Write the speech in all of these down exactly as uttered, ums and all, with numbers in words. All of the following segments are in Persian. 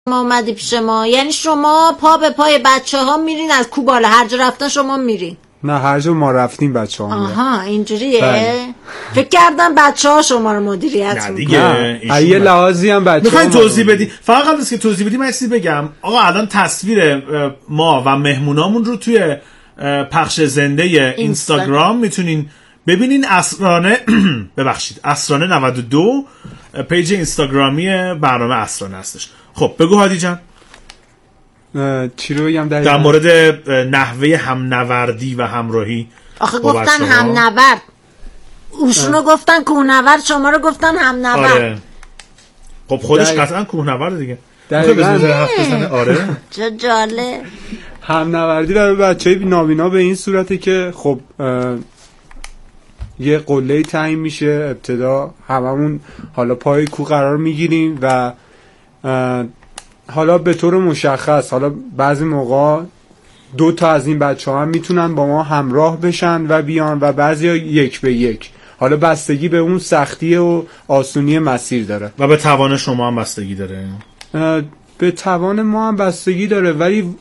ما اومدی پیش ما؟ یعنی شما پا به پای بچه ها میرین از کوباله هر جا رفتن شما میرین؟ نه هر جا ما رفتیم بچه ها میرن. آها اینجوریه؟ بله. فکر کردم بچه ها شما رو مدیریت میکنن. نه یه لحاظی هم بچه ها میخواین توضیح بدی؟ فقط قبل از که توضیح بدی من یه چیزی بگم. آقا الان تصویر ما و مهمونامون رو توی پخش زنده اینستاگرام میتونین ببینین. اسرانه ببخشید اسرانه نود و دو پیج اینستاگرامی برنامه اسرانه هستش. خب بگو هادی جان چی رو بگم در, در مورد نحوه همنوردی و همراهی. آخه گفتن همنورد، اوشونو گفتن کوهنورد، شما رو گفتن همنورد. آره. خب خودش قطعا کوهنورد دیگه. دقیقاً. آره چه جالب. همنوردی برای بچهای نابینا به این صورته که خب یه قله تعیین میشه. ابتدا هممون حالا پای کوه قرار میگیریم و حالا به طور مشخص حالا بعضی موقع دو تا از این بچه ها هم میتونن با ما همراه بشن و بیان و بعضی ها یک به یک. حالا بستگی به اون سختی و آسونی مسیر داره و به توان شما هم بستگی داره. به توان ما هم بستگی داره ولی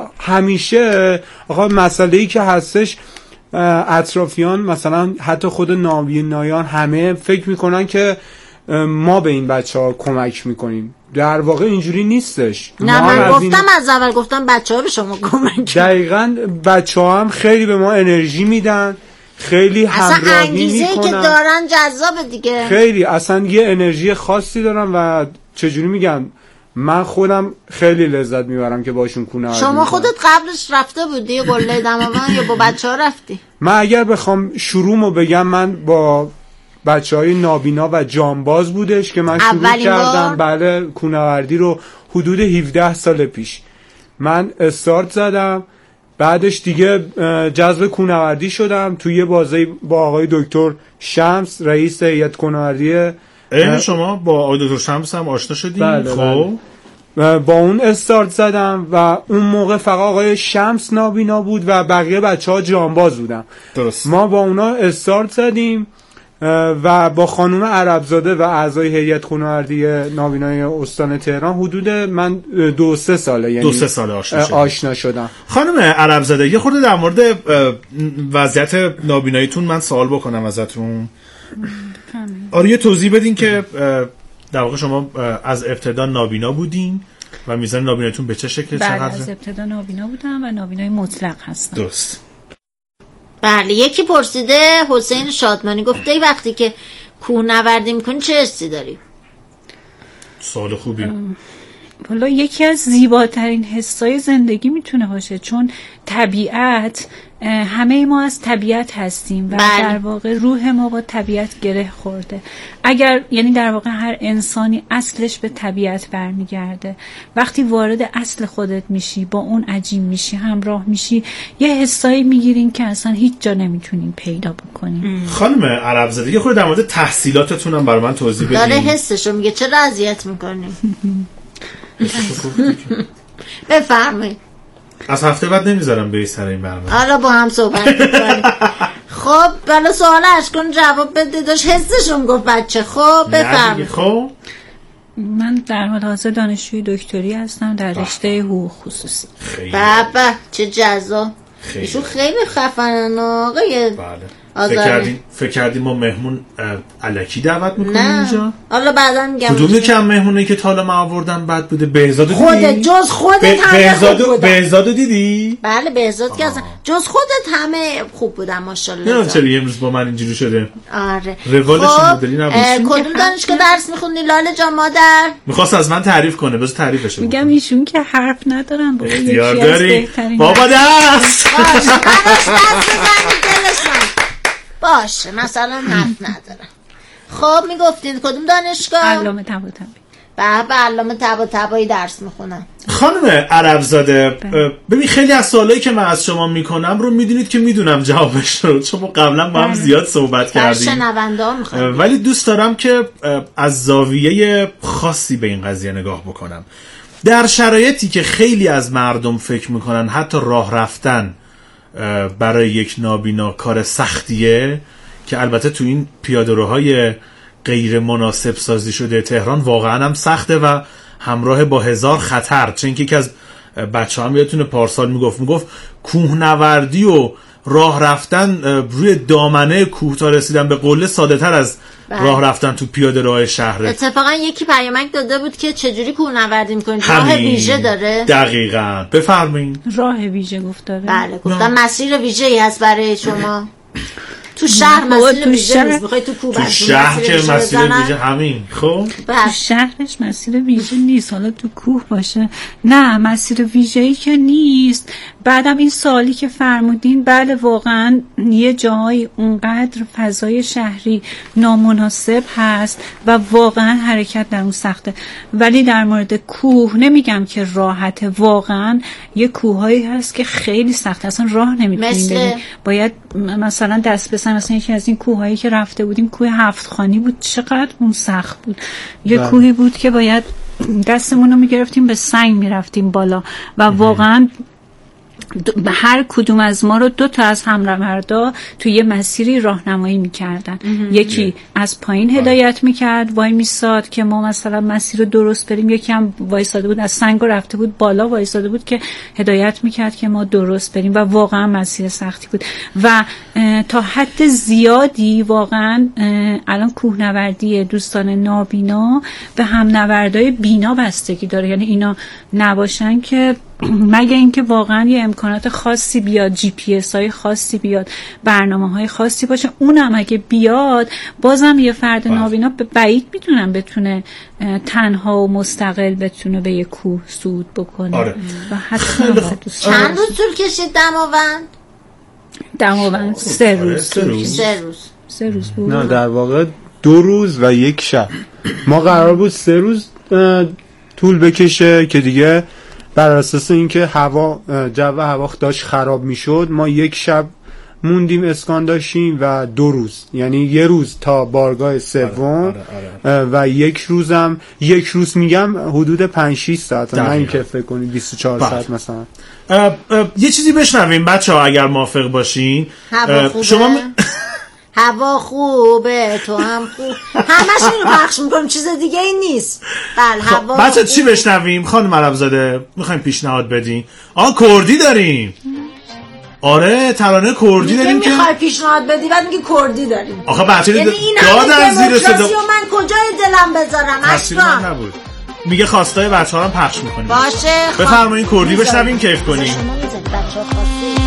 همیشه آقا مسئله‌ای که هستش اطرافیان مثلا حتی خود نابینایان همه فکر میکنن که ما به این بچه ها کمک میکنیم. در واقع اینجوری نیستش. نه من گفتم این... از اول گفتم بچه ها به شما کمک. دقیقاً بچه ها هم خیلی به ما انرژی میدن، خیلی همراهی میکنن. اصلا انگیزه‌ای که دارن جذابه دیگه. خیلی اصلا یه انرژی خاصی دارن و چجوری میگم من خودم خیلی لذت میبرم که باشون کوهنوردی. شما خودت قبلش رفته بودی قله دماوند یا با بچه ها رفتی؟ من اگر بخوام شروعمو بگم من با بچه های نابینا و جانباز بودش که من شروع کردم. بله کوهنوردی رو حدود هفده سال پیش من استارت زدم. بعدش دیگه جذب کوهنوردی شدم توی یه بازی با آقای دکتر شمس رئیس هیئت کوهنوردی. این شما با آقای دکتر شمس هم آشنا شدیم؟ بله خب بله. با اون استارت زدم و اون موقع فقط آقای شمس نابینا بود و بقیه بچه ها جانباز بودن. درست. ما با اونا استارت زدیم و با خانم عربزاده و اعضای هیئت کوهنوردی نابینای استان تهران حدود من دو سه ساله یعنی دو سه ساله آشنا شدم. آشنا شدم. خانم عربزاده یه خورده در مورد وضعیت نابیناییتون من سوال بکنم ازتون. آره یه توضیح بدین که در واقع شما از ابتدا نابینا بودین و میزان نابیناییتون به چه شکل چقدره؟ بله از ابتدا نابینا بودم و نابینای مطلق هستم. درست. بله یکی پرسیده حسین شادمانی گفته ای وقتی که کوهنوردی میکنی چه حسی داری؟ سوال خوبی. والا یکی از زیباترین حسای زندگی میتونه باشه چون طبیعت همه ما از طبیعت هستیم و بله. در واقع روح ما با طبیعت گره خورده. اگر یعنی در واقع هر انسانی اصلش به طبیعت برمیگرده. وقتی وارد اصل خودت میشی با اون عجیم میشی همراه میشی یه حسایی میگیرین که اصلا هیچ جا نمیتونین پیدا بکنین. خانم عربزاده یه خورده در مورد تحصیلاتتون هم برای من توضیح بدین. داره حسشو میگه چرا اذیت میکنی؟ بفرمایید. از هفته بعد نمیذارم بری سر این برنامه. حالا با هم صحبت می‌کنیم. خب بالا سوال اشکان جواب بده داشت حسشون گفت بچه. خب بفرمایید. خب من در حال حاضر دانشجوی دکتری هستم در رشته حقوق خصوصی. بابا چه جذاب. ایشون خیلی خفنن آقای. بله. فکر کردیم فکر کردیم ما مهمون الکی دعوت میکنیم اینجا. حالا بعدا میگم کدوم یکی از مهمونایی که تا حالا ما آوردن بد بوده؟ بهزاد دیدی؟ خودت جز خودت همه خوب بودن. بهزاد دیدی؟ بله بهزاد که اصلا جز خودت همه خوب بودن ماشاءالله. نه چرا امروز با من اینجوری شده؟ آره روالش این مدلی نبود. کدوم دانشگاه درس میخوندی لاله جان مادر؟ میخواست از من تعریف کنه بذار تعریفش کنم. میگم ایشون که حرف ندارن بابا اختیار داری بابا دست باشه مثلا حرف ندارم. خب میگفتید کدوم دانشگاه؟ علامه طباطبایی. به به علامه طباطبایی درس میخونم. خانم عربزاده ببین خیلی از سوالایی که من از شما میکنم رو میدونید که میدونم جوابش رو چون ما قبلا با هم زیاد صحبت کردیم. شنونده ها میخوام ولی دوست دارم که از زاویه خاصی به این قضیه نگاه بکنم. در شرایطی که خیلی از مردم فکر میکنن حتی راه رفتن برای یک نابینا کار سختیه که البته تو این پیاده‌روهای غیر مناسب سازی شده تهران واقعا هم سخته و همراه با هزار خطر. چون که یکی از بچه هم یادتونه پارسال میگفت میگفت کوهنوردی و راه رفتن روی دامنه کوه تا رسیدن به قله ساده تر از بله. راه رفتن تو پیاده راه شهره. اتفاقا یکی پیامک داده بود که چجوری کوهنوردی میکنید، راه ویژه داره. دقیقاً بفرمایید. راه ویژه گفت داره. بله گفتم مسیر ویژه‌ای هست برای شما. تو شهر مسیر ویژه نیست، میخوای تو کوه تو شهر که مسیر ویژه همین. خب تو شهرش مسیر ویژه نیست، حالا تو کوه باشه. نه مسیر ویژه‌ای که نیست. بعدم این سوالی که فرمودین، بله واقعا یه جایی اونقدر فضای شهری نامناسب هست و واقعا حرکت در اون سخته. ولی در مورد کوه نمیگم که راحته، واقعا یه کوههایی هست که خیلی سخته، اصلا راه نمیتونیم بریم، باید مثلا دست بزنیم. مثلا یکی از این کوههایی که رفته بودیم کوه هفت خانی بود، چقدر اون سخت بود. یه بله. کوهی بود که باید دستمون رو میگرفتیم به سنگ میرفتیم بالا و واقعا به هر کدوم از ما رو دو تا از همراه تو یه مسیری راهنمایی میکردن. یکی از پایین هدایت میکرد، وای میساد که ما مثلا مسیر رو درست بریم، یکی هم وایساده بود از سنگ رفته بود بالا، وایساده بود که هدایت میکرد که ما درست بریم و واقعا مسیر سختی بود و تا حد زیادی واقعا الان کوهنوردی دوستان نابینا به هم نوردای بینا بستگی داره. یعنی اینا نباشن که مگه اینکه واقعا یه امکانات خاصی بیاد، جی پی اس های خاصی بیاد، برنامه های خاصی باشه، اونم اگه بیاد بازم یه فرد نابینا به بعید میتونم بتونه تنها و مستقل بتونه به یه کوه صعود بکنه. آره. و حتما چند روز طول کشید دماوند؟ دماوند سه روز سه روز سه روز بود. نه در واقع دو روز و یک شب. ما قرار بود سه روز طول بکشه که دیگه بر اساس اینکه هوا جو هوا داشت خراب میشد ما یک شب موندیم اسکان داشتیم و دو روز، یعنی یه روز تا بارگاه سوم. آره، آره، آره. و یک روزم یک روز میگم حدود پنج شش ساعت، نه اینکه فکر کنید بیست و چهار ساعت مثلا. اه اه یه چیزی بشنویم بچه‌ها اگر موافق باشین. هوا خوبه. شما م... هوا خوبه، تو هم خوب، همش اینو پخش میکنم، چیز دیگه ای نیست. بله هوا. بچه چی بشنویم خانم عربزاده؟ میخوایم پیشنهاد بدین؟ آه کردی داریم. آره ترانه کردی داریم که میخوای پیشنهاد بدی بعد میگی کردی داریم. آخه بچه یعنی دادن زیر صدا من کجای دلم بذارم اصلا نبود. میگه خواستای بچه‌ها هم پخش میکنیم. باشه بفرمایید کردی بشنویم کیف کنیم. بچه‌ها خواسته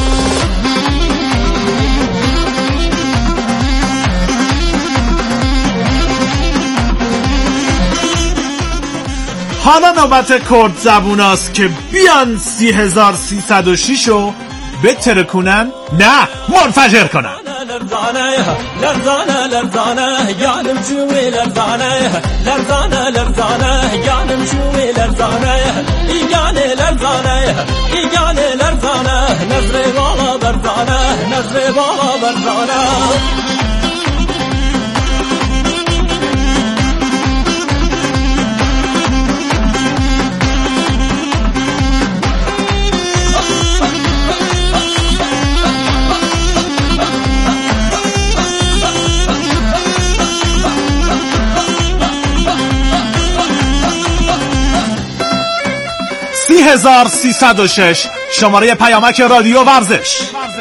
حالا نوبت کرد زبوناست که بیان سی هزار سیصد و شش رو بترکونن، نه منفجر کنن. لرزانه لرزانه لرزانه یانم جوی لرزانه لرزانه لرزانه یانم جوی لرزانه ایگانه لرزانه ایگانه لرزانه نظر بالا برزانه نظر بالا برزانه. سی هزار سیصد و شش شماره پیامک رادیو ورزش.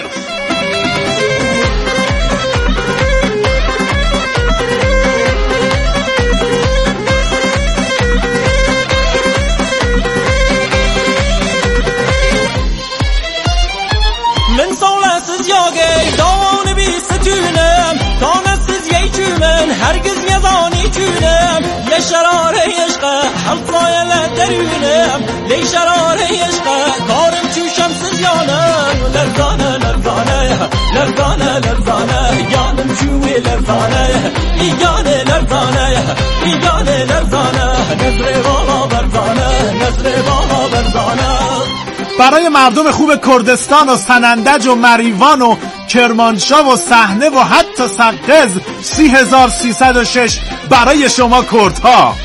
من سولسز یاگی دان بیست جونم دانسز یکیمن هرگز یزانی جونم یه شراره عشقه حلقای لدرونم لی شراره عشقه کارم چوشم سز یانم لرزانه لرزانه لرزانه لرزانه یانم جوی لرزانه ایگانه لرزانه ایگانه لرزانه نظر بالا برزانه نظر بالا برزانه. برای مردم خوب کردستان و سنندج و مریوان و کرمانشاه و صحنه و حتی سقز سی هزار سیصد و شش برای شما کردها.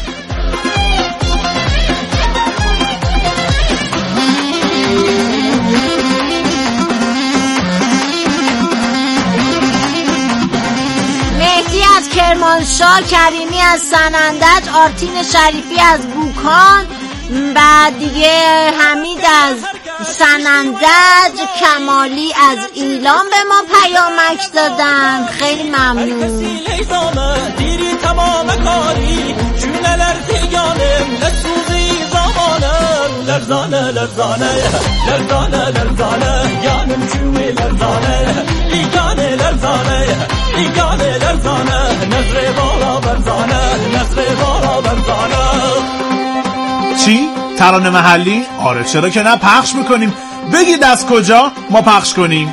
مهدی از کرمانشاه، کریمی از سنندج، آرتین شریفی از بوک کاکان، بعد دیگه حمید از سنندج، کمالی از ایلان به ما پیامک دادن. خیلی ممنون. دیری تمام کاری جونلر تیانم نسوزی زمانم لرزانه لرزانه لرزانه لرزانه یانم جوی لرزانه ایگانه لرزانه ایگانه لرزانه نظر بالا برزانه نظر بالا برزانه. چی؟ ترانه محلی؟ آره چرا که نه، پخش میکنیم. بگید از کجا ما پخش کنیم.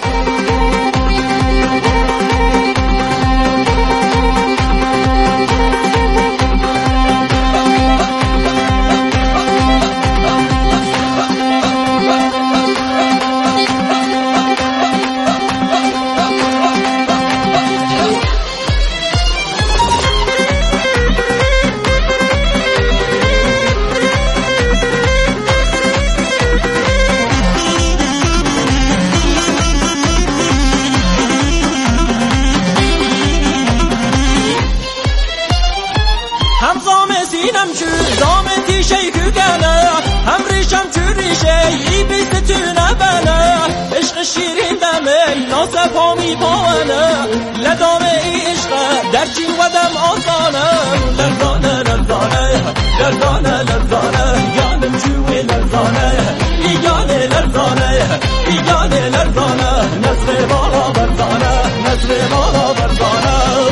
سپامی پاونه لدامه عشق در چین ودم آسانه لرزانه لرزانه لرزانه لرزانه یانم جوی لرزانه ایگانه لرزانه ایگانه لرزانه نظر بالا برزانه نظر بالا برزانه.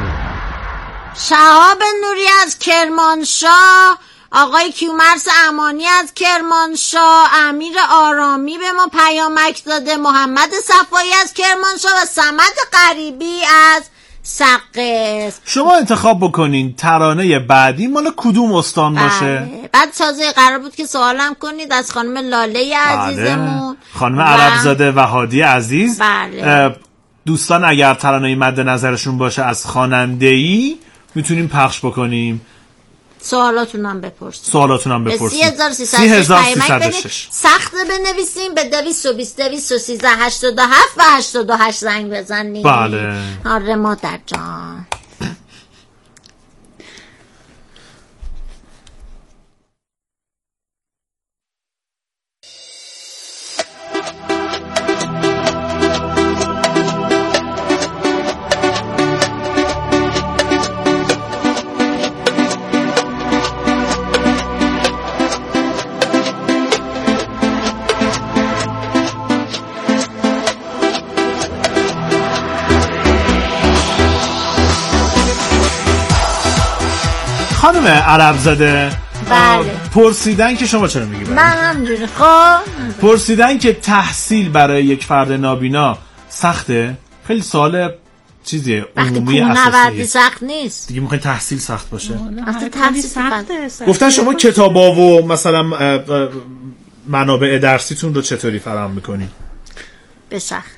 شهاب نوری از کرمانشاه، آقای کیومرث امانی از کرمانشاه، امیر آرامی به ما پیامک داده، محمد صفایی از کرمانشاه و صمد غریبی از سقز. شما انتخاب بکنین ترانه بعدی مال کدوم استان باشه. بعد سازه قرار بود که سوالم کنید از خانم لاله عزیزمون، خانم عربزاده و هادی عزیز. بله. دوستان اگر ترانه مد نظرشون باشه از خواننده‌ای میتونیم پخش بکنیم. سوالاتون هم بپرسید. سوالاتون هم بپرسید. سی هزار سیصد و شش سخت بنویسیم به دویست و بیست دویست و سیزده هشتاد و هفت و هشتاد و هشت زنگ بزنید. بله. آره مادر جان. خانم عربزاده، بله. پرسیدن که شما چرا میگی؟ من همجوری خب پرسیدن که تحصیل برای یک فرد نابینا سخته؟ خیلی سوال چیزیه عمومی اساسیه. سخت نیست دیگه. میخواین تحصیل سخت باشه؟ وقتی تحصیل سخته. گفتن شما کتابا و مثلا منابع درسیتون رو چطوری فراهم میکنین؟ به سخت.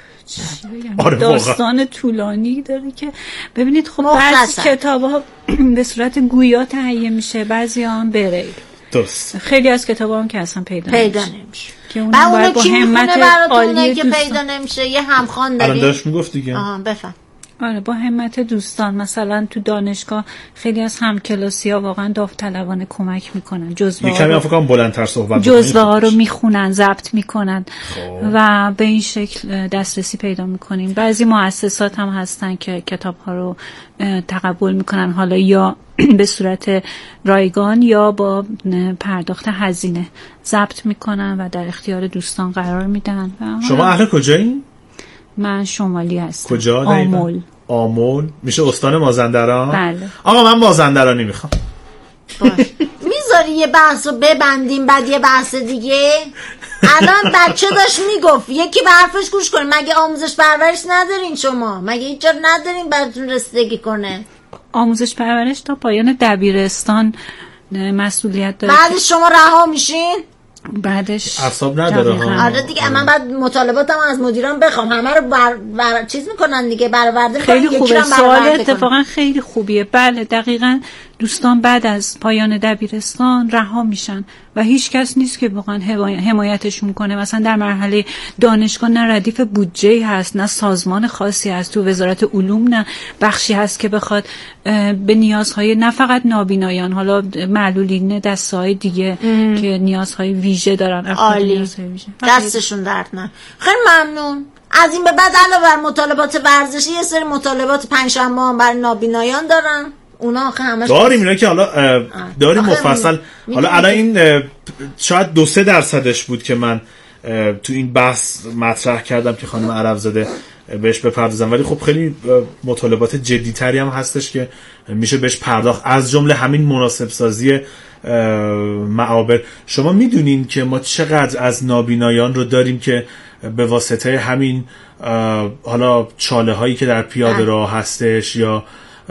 آره داستان طولانی داره که ببینید. خب بعضی کتاب‌ها به صورت گویا تهیه میشه، بعضی هم بریل. درست. خیلی از کتاب‌ها هم که اصلا پیدا پیدا نمیشه. که اون باید با همت عالی که پیدا نمیشه یه همخوان داریم. الان داشت میگفت دیگه. آها بفهم. آره با همت دوستان. مثلا تو دانشگاه خیلی از همکلاسی‌ها واقعا داوطلبانه کمک میکنن. جزوه کمی هم فکرم بلندتر صحبت جزوه ها رو میخونن، ضبط میکنن و به این شکل دسترسی پیدا میکنیم. بعضی مؤسسات هم هستن که کتاب ها رو تقبل میکنن، حالا یا به صورت رایگان یا با پرداخت هزینه ضبط میکنن و در اختیار دوستان قرار میدن. شما اهل کجایین؟ من شمالی هستم. کجا؟ آمول. آمول میشه استان مازندران؟ بله. آقا من مازندرانی میخوام. میذاری یه بحث رو ببندیم بعد یه بحث دیگه؟ الان بچه داشت میگفت یکی به حرفش گوش کنیم. مگه آموزش پرورش ندارین شما؟ مگه هیچ جا ندارین براتون رسیدگی کنه؟ آموزش پرورش تا پایان دبیرستان مسئولیت داره. بعد شما رها میشین؟ بعدش اعصاب نداره ها. آره دیگه من بعد مطالباتم از مدیران بخوام، همه رو بر, بر... چیز میکنن دیگه، برآورده خیلی خوبه. سوال اتفاقا خیلی خوبیه. بله دقیقاً دوستان بعد از پایان دبیرستان رها میشن و هیچ کس نیست که واقعا حمایتشون کنه. مثلا در مرحله دانشگاه نه ردیف بودجه هست، نه سازمان خاصی هست، تو وزارت علوم نه بخشی هست که بخواد به نیازهای نه فقط نابینایان، حالا معلولین دسته‌های دیگه ام. که نیازهای ویژه دارن. عالی، دستشون درد نه. خیلی ممنون. از این به بعد علاوه بر مطالبات ورزشی یه سری مطالبات پنجشنبه هم برای نابینایان دارن. اونا آخه همش داریم اینا که حالا داریم مفصل. حالا الان این شاید دو سه درصدش بود که من تو این بحث مطرح کردم که خانم عربزاده بهش بپردازم، ولی خب خیلی مطالبات جدی تری هم هستش که میشه بهش پرداخت، از جمله همین مناسب سازی معابر. شما میدونین که ما چقدر از نابینایان رو داریم که به واسطه همین حالا چاله هایی که در پیاده راه هستش یا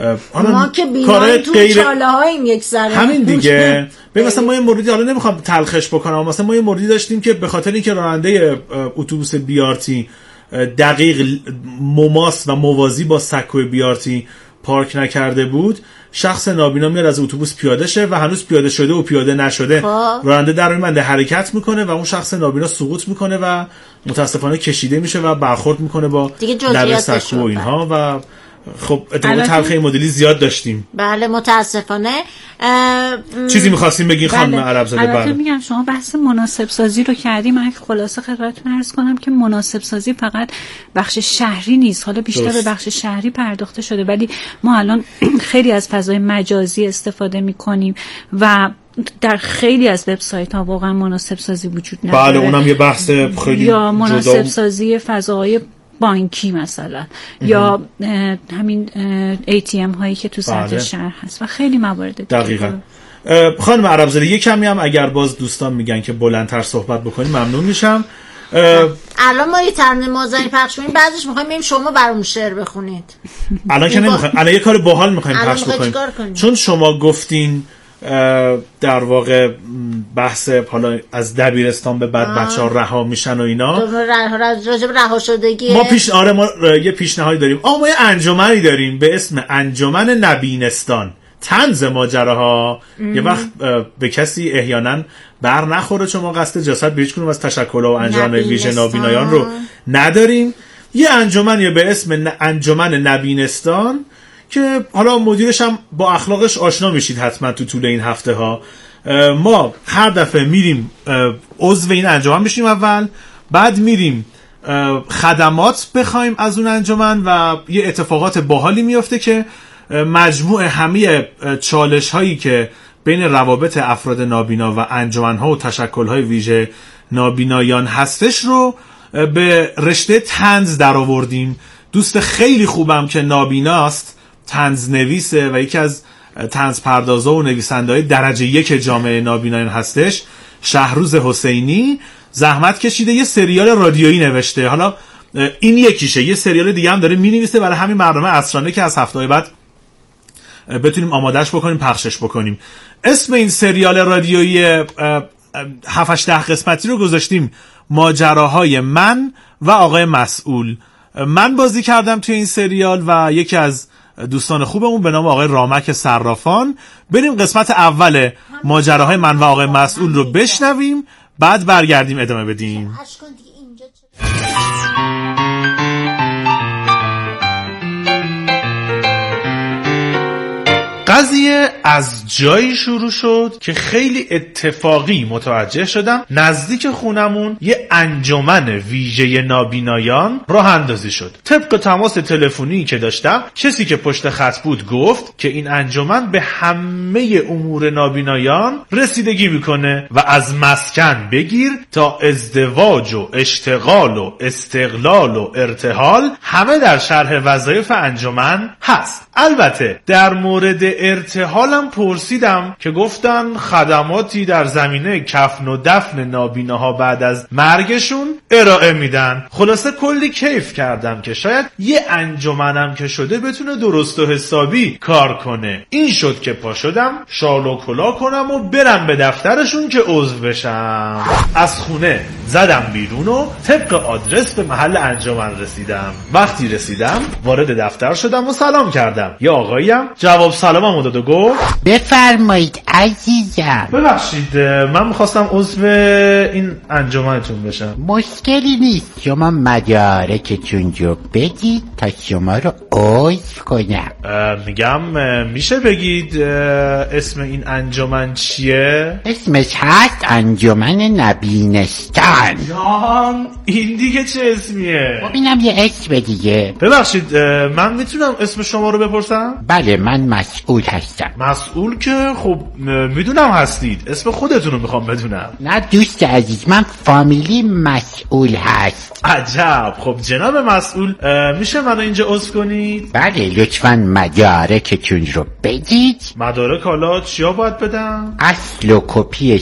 ما که بینایی تو غیر... چاله هاییم یک ذره همین دیگه. ببین مثلا ما یه موردی، حالا نمیخوام تلخش بکنم، مثلا ما یه موردی داشتیم که به خاطر اینکه راننده اتوبوس بیارتی دقیق مماس و موازی با سکوی بیارتی پارک نکرده بود، شخص نابینا میاد از اتوبوس پیاده شه و هنوز پیاده شده و پیاده نشده راننده در میمنده، حرکت میکنه و اون شخص نابینا سقوط میکنه و متاسفانه کشیده میشه و برخورد میکنه با لبه سکو و اینها. و خب اتفاقات تلخی مدلی زیاد داشتیم. بله متاسفانه. چیزی می‌خواستیم بگین خانم عربزاده؟ بله البته میگم شما بحث مناسب سازی رو کردیم، من خلاصه خدمتتون عرض کنم که مناسب سازی فقط بخش شهری نیست، حالا بیشتر درست. به بخش شهری پرداخته شده، ولی ما الان خیلی از فضای مجازی استفاده می‌کنیم و در خیلی از وبسایت‌ها واقعا مناسب سازی وجود نداره. بله اونم یه بحث خیلی یا مناسب سازی فضاهای بانکی مثلا یا همین ای تی ام هایی که تو سطح شهر هست و خیلی موارد دقیقاً. خانم عربزاده یه کمی هم اگر باز دوستان میگن که بلندتر صحبت بکنیم ممنون میشم. الان ما یه ترانه مازنی پخش کنیم، بعدش میخوایم بریم شما برام شعر بخونید. الان که نمیخوایم، الان یه کار باحال میخوایم پخش بکنیم، چون شما گفتین در واقع بحث حالا از دبیرستان به بعد بچه‌ها رها میشن و اینا، راجب رها شدگی ما پیش آره ما یه پیشنهادی داریم. آ ما یه انجمنی داریم به اسم انجمن نبینستان. طنز ماجراها یه وقت به کسی احیانا بر نخوره، چون ما قصد جسد به هیچ کدوم از تشکل‌ها و انجمن ویژه نابینایان رو نداریم. یه انجمنی به اسم انجمن نبینستان که حالا مدیرش هم با اخلاقش آشنا میشید حتما تو طول این هفته ها. ما هر دفعه میریم عضو این انجمن بشیم اول، بعد میریم خدمات بخوایم از اون انجمن و یه اتفاقات باحالی میفته که مجموع همه چالش هایی که بین روابط افراد نابینا و انجمن ها و تشکل های ویژه نابینایان هستش رو به رشته طنز در آوردیم. دوست خیلی خوبم که نابیناست، طنز نویسه و یکی از طنز پردازا و نویسنده‌های درجه یک جامعه نابینایان هستش، شهروز حسینی، زحمت کشیده یه سریال رادیویی نوشته. حالا این یکیشه، یه سریال دیگه هم داره مینویسه برای همین برنامه عصرانه که از هفته بعد بتونیم آمادهش بکنیم پخشش بکنیم. اسم این سریال رادیویی هفت هشت ده قسمتی رو گذاشتیم ماجراهای من و آقای مسئول. من بازی کردم توی این سریال و یکی از دوستان خوبمون به نام آقای رامک صرافان. بریم قسمت اول ماجراهای من و آقای مسئول رو بشنویم، بعد برگردیم ادامه بدیم. قضیه از جایی شروع شد که خیلی اتفاقی متوجه شدم نزدیک خونمون یه انجمن ویژه نابینایان راه اندازی شد. طبق تماس تلفنی که داشتم کسی که پشت خط بود گفت که این انجمن به همه امور نابینایان رسیدگی میکنه و از مسکن بگیر تا ازدواج و اشتغال و استقلال و ارتحال همه در شرح وظایف انجمن هست. البته در مورد ارتحالم پرسیدم که گفتن خدماتی در زمینه کفن و دفن نابیناها بعد از مرگشون ارائه میدن. خلاصه کلی کیف کردم که شاید یه انجمنم که شده بتونه درست و حسابی کار کنه. این شد که پا شدم شال و کلا کنم و برم به دفترشون که عضو بشم. از خونه زدم بیرون و طبق آدرس به محل انجمن رسیدم. وقتی رسیدم وارد دفتر شدم و سلام کردم. یه آقاییم جواب سلاممو داد و گفت بفرمایید عزیزم. ببخشید من میخواستم عضو این انجمنتون بشم. مشکلی نیست، شما مدارکتون رو بدید تا شما رو عضو کنم. میگم میشه بگید اسم این انجمن چیه؟ اسمش هست انجمن نبینستان. جان این دیگه چه اسمیه؟ ببینم یه اسم دیگه. ببخشید من میتونم اسم شما رو بپرسم؟ بله من مسئول هستم. مسئول که خب میدونم هستید، اسم خودتون رو میخوام بدونم. نه دوست عزیز من فامیلی مسئول هست. عجب. خب جناب مسئول میشه منو اینجا عضو کنید؟ بله لطفاً مدارکتون رو بدید. مدارک حالا چیا باید بدم؟ اصل و کپی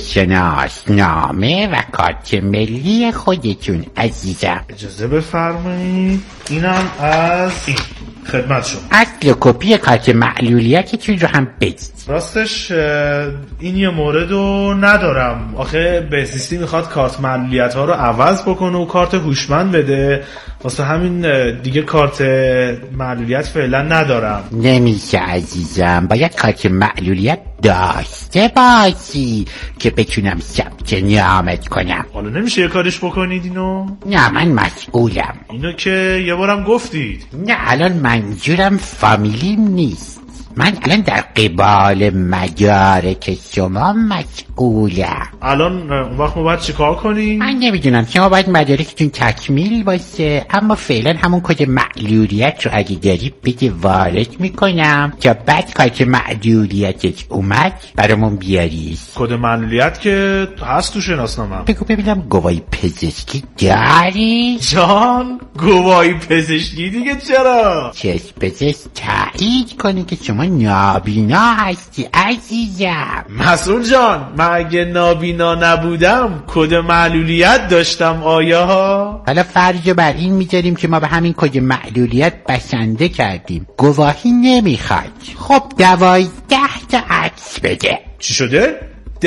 شناسنامه و کارت ملی خودتون عزیزم. اجازه بفرمایید اینم از این خدمت شما. اصل و کپی کارت معلولیتتون رو هم بدید. راستش این یه مورد رو ندارم، آخه بهزیستی میخواد کارت معلولیت ها رو عوض بکنه و کارت هوشمند بده، واسه همین دیگه کارت معلولیت فعلا ندارم. نمیشه عزیزم، باید کارت معلولیت داشته باشی که بتونم ثبت نامت کنم. حالا نمیشه یه کارش بکنید اینو؟ نه من مسئولم. اینو که یه بارم گفتید. نه الان منظورم فامیلیم نیست، من الان در قبال مدارک شما مسئولم. الان اون وقت ما باید چیکار کنیم؟ من نمیدونم، شما باید مدارکتون تکمیل باشه، اما فعلا همون کد معلولیت رو اگه داری بده وارد میکنم تا بعد کارت معلولیتت اومد برامون بیاری. کد معلولیت که هست تو شناسنامه‌ام. بگو ببینم گواهی پزشکی داری؟ جان گواهی پزشکی دیگه چرا؟ چشم پزشک تایید کنی که شما نابینا هستی عزیزم. مسئول جان من اگه نابینا نبودم کد معلولیت داشتم آیا؟ حالا فرض بر این میذاریم که ما به همین کد معلولیت بسنده کردیم، گواهی نمیخواد. خب دوازده تا عکس بده. چی شده؟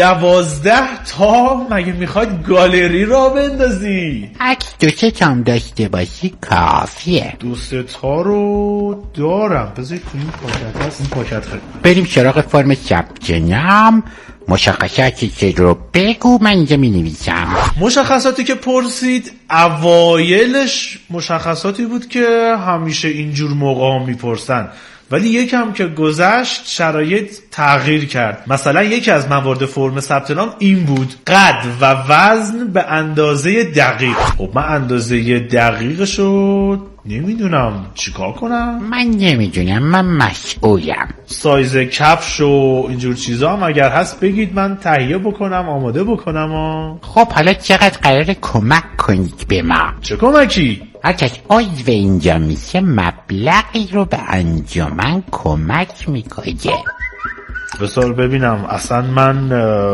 دوازده تا؟ مگه میخواد گالری را بندازی؟ عکس دو سه تام داشته باشی کافیه. دو سه تا رو دارم، بذارید تو این پاکت هست، این پاکت خیلی. بریم سراغ فرم ثبت نام. مشخصاتی رو بگو من اینجا می نویسم. مشخصاتی که پرسید اوایلش مشخصاتی بود که همیشه اینجور موقع میپرسن، ولی یکم که گذشت شرایط تغییر کرد. مثلا یکی از موارد فرم ثبت نام این بود قد و وزن به اندازه دقیق. خب من اندازه دقیقشو نمیدونم چیکار کنم؟ من نمیدونم، من مسئولم. سایز کفش و اینجور چیزا هم اگر هست بگید من تهیه بکنم آماده بکنم. ها. خب حالا چقدر قراره کمک کنید به ما؟ چه کمکی؟ هر کس عضو اینجا میشه مبلغی رو به انجمن کمک میکنه. بسار ببینم، اصلا من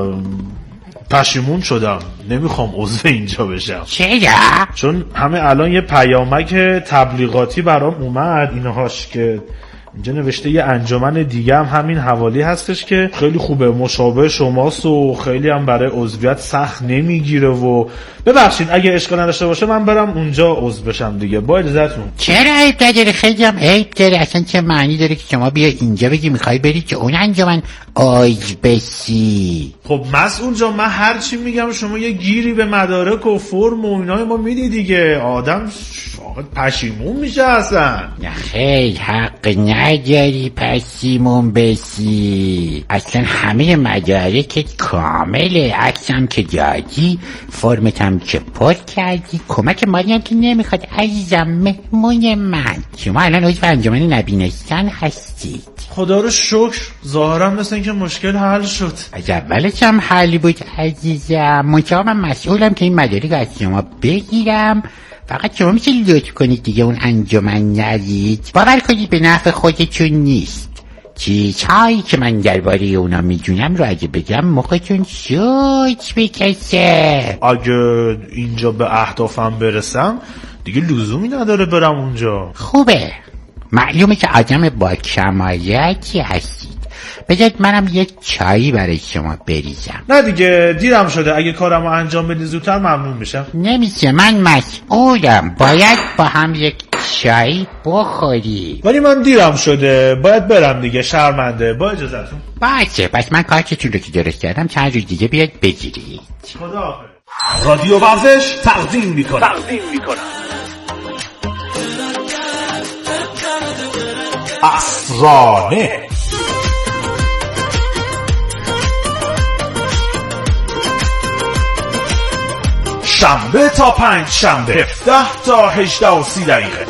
پشیمون شدم، نمیخوام عضو اینجا بشم. چرا؟ چون همه الان یه پیامک تبلیغاتی برام اومد اینهاش که اینجا نوشته یه انجمن دیگه هم همین حوالی هستش که خیلی خوبه، مشابه شماست و خیلی هم برای عضویت سخت نمیگیره و ببخشید اگه اشکال نداشته باشه من برم اونجا عضو بشم دیگه، با اجازهتون. چرا عیب نداره؟ خیلی هم عیب داره. اصلا چه معنی داره که شما بیا اینجا بگی میخوای بری که اون انجمن عضو بشی؟ خب مسئول جان من هر چی میگم شما یه گیری به مدارک و فرم و اینای ما میدی دیگه، آدم پشیمون میشه اصلا. نه خیلی حق نداری پشیمون بشی، اصلا همه مدارکت کامله، عکسم که دادی، فرمت هم که پر کردی، کمک مالی هم که نمیخواد عزیزم، مهمون من. شما الان عضو انجمن نبینستان هستید. خدا رو شکر، ظاهرا مثل اینکه مشکل حل شد. از اولش هم حل بود عزیزم، منتها من مسئولم که این مدارک از شما بگیرم، فقط شما میشه لطف کنید دیگه اون انجمن نرید. باور کنید به نفع خودتون نیست. چیزهایی که من درباره اونا میدونم رو اگه بگم موقعتون شوک بکشه. اگه اینجا به اهدافم برسم دیگه لزومی نداره برم اونجا. خوبه، معلومه که آدم با کمالیتی هستید. بذارید منم یه چایی برای شما بریزم. نه دیگه دیرم شده، اگه کارمو انجام بدی زودتر ممنون میشم. نمیشه، من مسئولم، باید با هم یک چایی بخوری. ولی من دیرم شده، باید برم دیگه، شرمنده. با اجازتون. باشه، پس من کارتون رو که درست کردم چند روز دیگه بیاید بگیرید. خداحافظ. رادیو ورزش تقدیم میکنه تقدیم میکنه عصرانه. شنبه تا پنج شنبه هفده تا هجده و سی دقیقه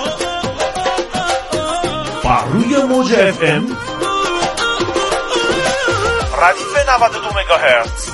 بر روی موج اف ام ردیف نود و دو مگاهرتز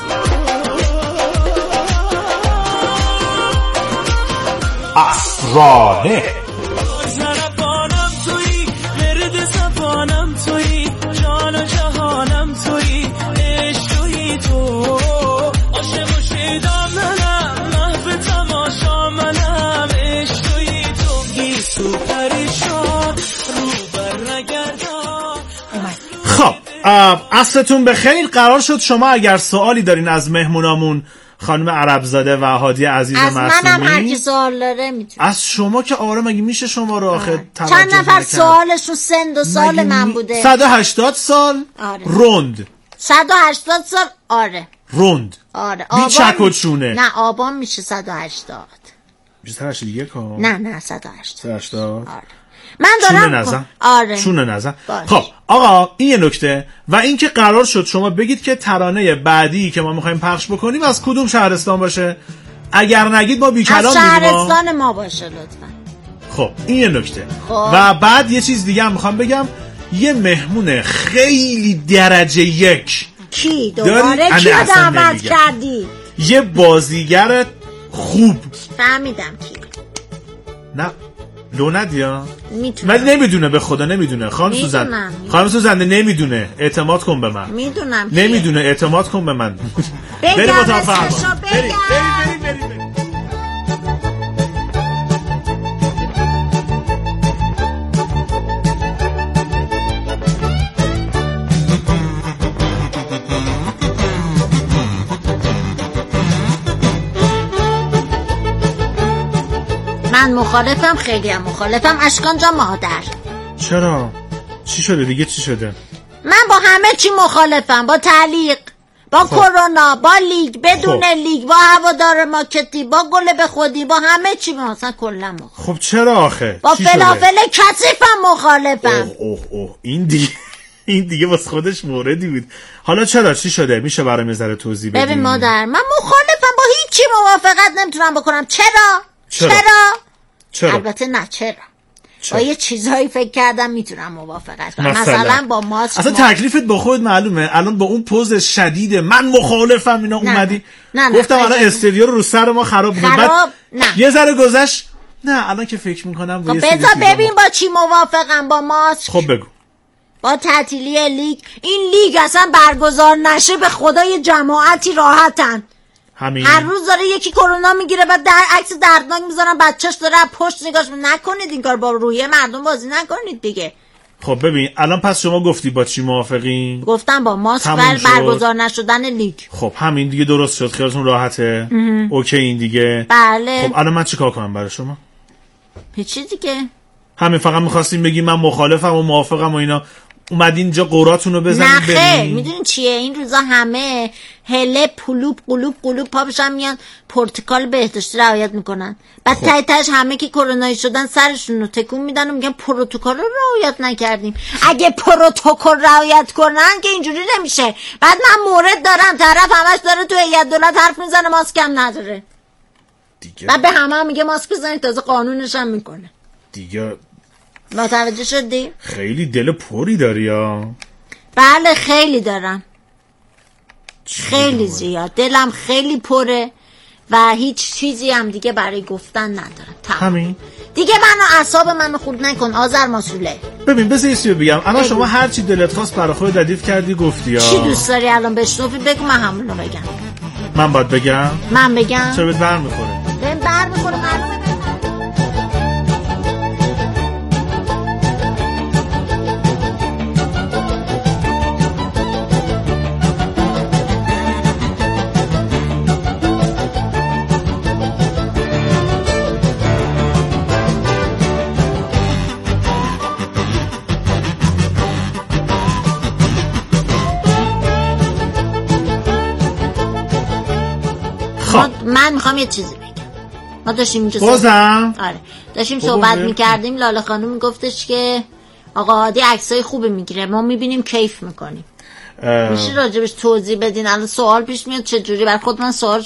عصرانه. زربانم تویی، مرد زبانم تویی، جان و جهانم تویی، عشق تویی تو، عاشق و شیدا منم، محو تماشا منم، عشق تویی تو، گیسو پریشان رو بر نگردان. خب عصرتون بخیر. قرار شد شما اگر سوالی دارین از مهمونامون خانم عربزاده و هادی عزیز معصومی، از منم هر کی سوال داره میتونه. از شما که آره مگه میشه شما رو آخه توجه چند نفر نکرد؟ سوالشون سن و سال من بوده؟ صد و هشتاد سال. آره. روند صد و هشتاد سال. آره روند. آره بی چک و چونه. نه آبان میشه صد و هشتاد. بیشتر هشتاد یک ها. نه نه صد و هشتاد. صد و هشتاد. آره من دارم چونه نزن. آره چونه نزن. باش. خب آقا این یه نکته و این که قرار شد شما بگید که ترانه بعدی که ما میخوایم پخش بکنیم از کدوم شهرستان باشه. اگر نگید ما بی کلام از میگیم. شهرستان ما باشه لطفا. خب این یه نکته. خب. و بعد یه چیز دیگه هم میخوام بگم، یه مهمون خیلی درجه یک کی دوباره کی دعوت کردی؟ یه بازیگر خوب. فهمیدم کی. نه لو ندیا میتونم. من نمیدونه، به خدا نمیدونه. خانم سوزن خانم سوزنده نمیدونه، اعتماد کن به من. میدونم نمیدونه، اعتماد کن به من. بریم اسمشو بگم. بریم بریم بریم. من مخالفم، خیلی هم مخالفم. اشکان جا مادر. چرا؟ چی شده دیگه؟ چی شده؟ من با همه چی مخالفم، با تعلیق، با خب. کرونا، با لیگ، بدون خب. لیگ، با هوادار ماکتی، با گل به خودی، با همه چی مثلا کلا مخالفم. خب چرا آخه؟ با فلافل کثیفم مخالفم. اوه اوه اوه این دیگه این دیگه واسه خودش موردی بود. حالا چرا؟ چی شده؟ میشه برام یه ذره توضیح بدی؟ ببین مادر، من مخالفم، با هیچ چی موافقت نمیتونم بکنم. چرا؟ چرا؟ چرا؟ چرا؟ البته نه چرا. چرا؟ با یه چیزهایی فکر کردم میتونم موافقت کنم. مثلا, مثلا با ماسک. اصلا ما... تکلیفت با خود معلومه. الان با اون پوز شدید من مخالفم اینا نه اومدی نه نه گفتم الان استودیو رو رو سر ما خراب می‌کنه. بعد نه. یه ذره گذشت. نه الان که فکر می‌کنم خب بذار ببین با چی موافقم. با ماسک. خب بگو. با تعطیلی لیگ. این لیگ اصلا برگزار نشه به خدای جماعتی راحتن. همین. هر روز داره یکی کرونا میگیره و در عکس دردناک میذارن بچهش داره پشت نگاش. نکنید این کار، با روحیه مردم بازی نکنید دیگه. خب ببین الان پس شما گفتی با چی موافقین؟ گفتم با ماسک بر برگزار نشدن لیگ. خب همین دیگه درست شد، خیالتون راحته. اوکی این دیگه. بله. خب الان من چیکار کنم برای شما؟ هیچی دیگه. همین فقط می‌خواستیم بگیم من مخالفم و موافقم و اینا. اومدین اینجا قراتون رو بزنید بریم. نه خیر، میدونین چیه این روزا همه هله پلوب قلوب قلوب پا بشن میان پروتکل بهداشتی رعایت میکنن. بعد خب. ته تهش همه که کرونایی شدن سرشون رو تکون میدن و میگن پروتکل رو رعایت نکردیم. اگه پروتکل رعایت کنن که اینجوری نمیشه. بعد من مورد دارم، طرف همش داره تو هیئت دولت حرف میزنه ماسکم نداره دیگه. بعد به همه هم میگه ماسک بزنید، تازه قانونش هم میکنه دیگه. متوجه شدی؟ خیلی دل پری داری یا؟ بله خیلی دارم، خیلی زیاد. دلم خیلی پره و هیچ چیزی هم دیگه برای گفتن ندارم. همین دیگه منو اعصاب منو خورد نکن آذر ماسوله. ببین بذار یه چیزی بگم. الان شما هر چی دلت خواست برای خودت ردیف کردی گفتی یا؟ چی دوست داری الان بشنوی؟ بگو من همونو بگم. من باید بگم؟ من بگم؟ چرا بهت برمیخوره؟ بهم برمیخوره معلومه. ما من میخوام یه چیزی بگم. ما داشتیم اینجا بازم آره داشتیم صحبت میکردیم. لاله خانم میگفتش که آقا هادی عکسای خوبی میگیره، ما میبینیم کیف میکنیم. میشه راجبش توضیح بدین؟ الان سوال پیش میاد چجوری؟ بر خود من سوال